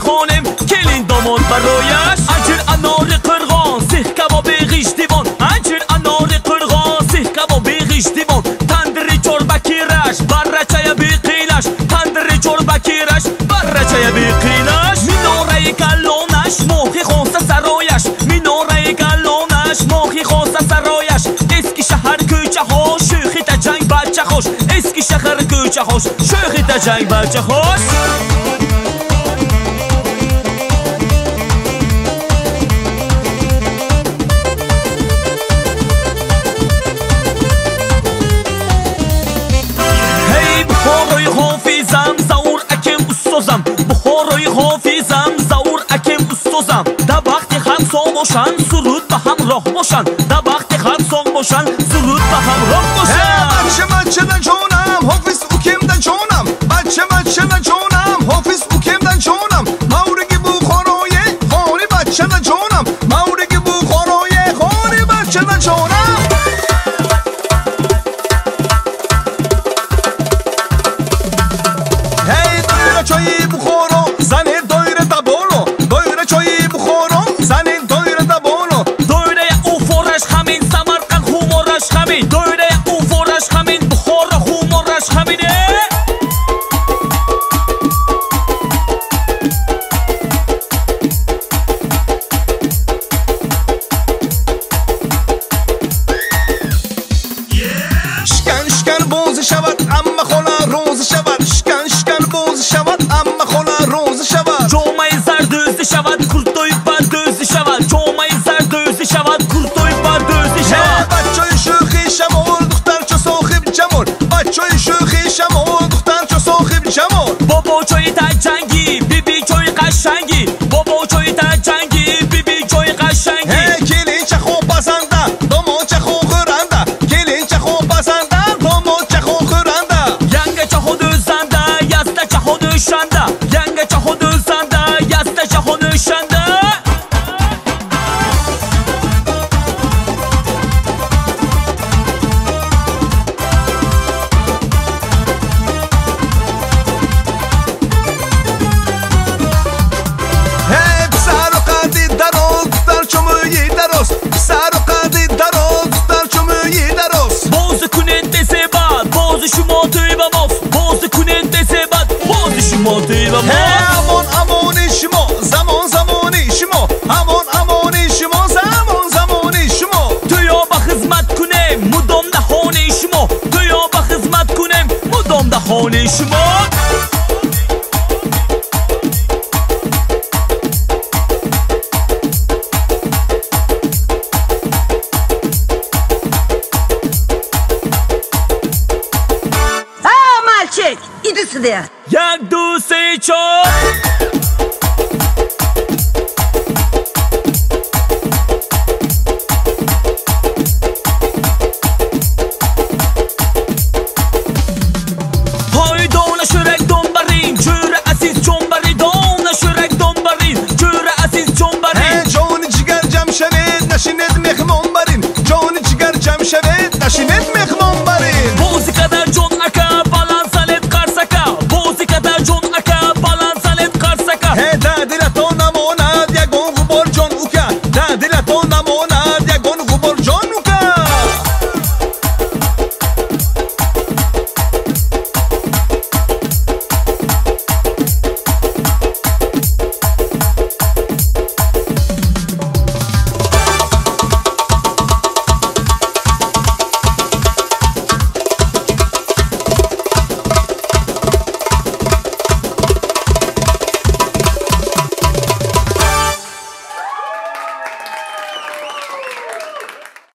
خانم کلین داماد برایش اجر انار قرغان سیخ کباب غیش دیوان اجر انار قرغان سیخ کباب غیش دیوان تندری چوربکی رش برچه بی قیلش تندری چوربکی رش برچه بی قیلش میناره کلانش ماهی خونسه سرایش میناره کلانش ماهی خونسه سرایش اسکی شهر کوچه ها شوخی تا جنگ بچه خوش اسکی شهر کوچه خوش شوخی تا جنگ بچه خوش بخورای حافظم زور اکم استوزم بخورای حافظم زور اکم استوزم در وقتی هم سام باشن سرود به هم راه باشن در وقتی هم سام باشن سرود به هم راه باشن بچه در جانم حافظ اوکم در جانم بچه در جانم حافظ اوکم در جانم مورگی بخورای خانی بچه در جانم مورگی بخورای خانی بچه در جانم چای بخورو زن دایره دبانو دایره چای بخورو زن دایره دبانو دایره او فورش همین سمرقند خومارش همین دایره او فورش همین بخور خومارش همینه شکن باز شود اما خونه روز شود شکن باز شود اما خونه روز شود جامعه زردوزی شود کرتوی بردوزی شود جامعه زردوزی شود کرتوی بردوزی شود بچه شوخی شمال دختر چو صاحب جمال بچه شوخی شمال دختر چو صاحب جمال بابا چای تا جنگی بیبی چای قشنگی بابا چای تا جنگی بیبی چای قشنگی کلین چه خوب بزنده داماد چه خوب خورنده کلین چه خوب بزنده داماد چه خوب خورنده ینگ چه خود زنده یزده چه خود شنده ینگ چه خود زنده یزده چه خود شنده سر و قدی دراز در چمویی دراز سر و قدی دراز در چمویی دراز باز کننده زباد باز شما توی با ماست باز کننده زباد باز شما توی با ماست امانی شما زمانی شما امانی شما زمانی شما تویا با خدمت کنیم مدام دهانی شما تویا با خدمت کنیم مدام دهانی شما Мальчик, иди сюда. 1 2 3 4